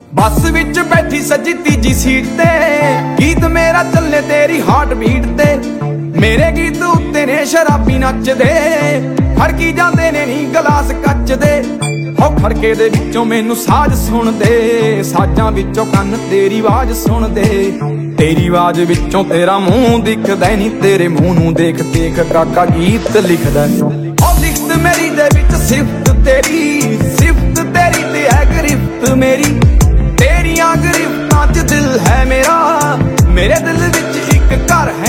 ਬੱਸ ਵਿੱਚ ਬੈਠੀ ਸੱਜੀ ਤੀਜੀ ਸੀਟ ਤੇ, ਗੀਤ ਮੇਰਾ ਚੱਲੇ ਤੇਰੀ ਹਾਰਟ ਬੀਟ ਤੇ। ਮੇਰੇ ਗੀਤ ਉੱਤੇ ਨੇ ਸ਼ਰਾਬੀ ਨੱਚਦੇ, ਖੜਕੀ ਜਾਂਦੇ ਨੇ ਨੀ ਗਲਾਸ ਕੱਚ ਦੇ। ਹੋ ਖੜਕੇ ਦੇ ਵਿੱਚੋਂ ਮੈਨੂੰ ਸਾਜ਼ ਸੁਣਦੇ, ਸਾਜ਼ਾਂ ਵਿੱਚੋਂ ਕੰਨ ਤੇਰੀ ਆਵਾਜ਼ ਸੁਣਦੇ। ਤੇਰੀ ਆਵਾਜ਼ ਵਿੱਚੋਂ ਤੇਰਾ ਮੂੰਹ ਦਿਖਦਾ ਨੀ, ਤੇਰੇ ਮੂੰਹ ਨੂੰ ਦੇਖ ਦੇਖ ਕਾਕਾ ਗੀਤ ਲਿਖਦਾ। ਉਹ ਲਿਖਤ ਮੇਰੀ ਦੇ ਵਿੱਚ ਸਿਫਤ ਤੇਰੀ, ਸਿਫਤ ਤੇਰੀ ਤੇ ਹੈ ਗ੍ਰਿਫਤ ਮੇਰੀ। ਤੇਰੀਆਂ ਗ੍ਰਿਫਤਾਂ 'ਚ ਦਿਲ ਹੈ ਮੇਰਾ, ਮੇਰੇ ਦਿਲ ਵਿੱਚ ਇੱਕ ਘਰ ਹੈ।